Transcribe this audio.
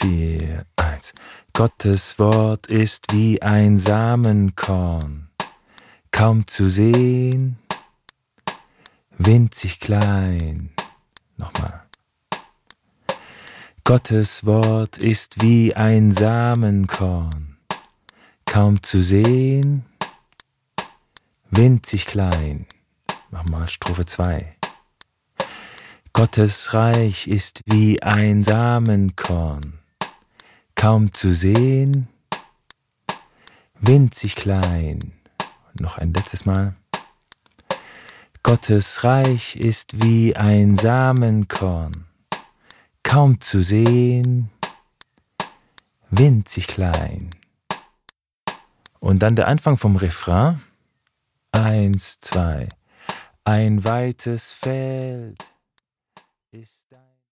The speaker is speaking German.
4, 1. Gottes Wort ist wie ein Samenkorn, kaum zu sehen, winzig klein. Nochmal. Gottes Wort ist wie ein Samenkorn, kaum zu sehen, winzig klein. Mach mal Strophe 2. Gottes Reich ist wie ein Samenkorn, kaum zu sehen, winzig klein. Noch ein letztes Mal. Gottes Reich ist wie ein Samenkorn, kaum zu sehen, winzig klein. Und dann der Anfang vom Refrain. 1, 2. Ein weites Feld ist da.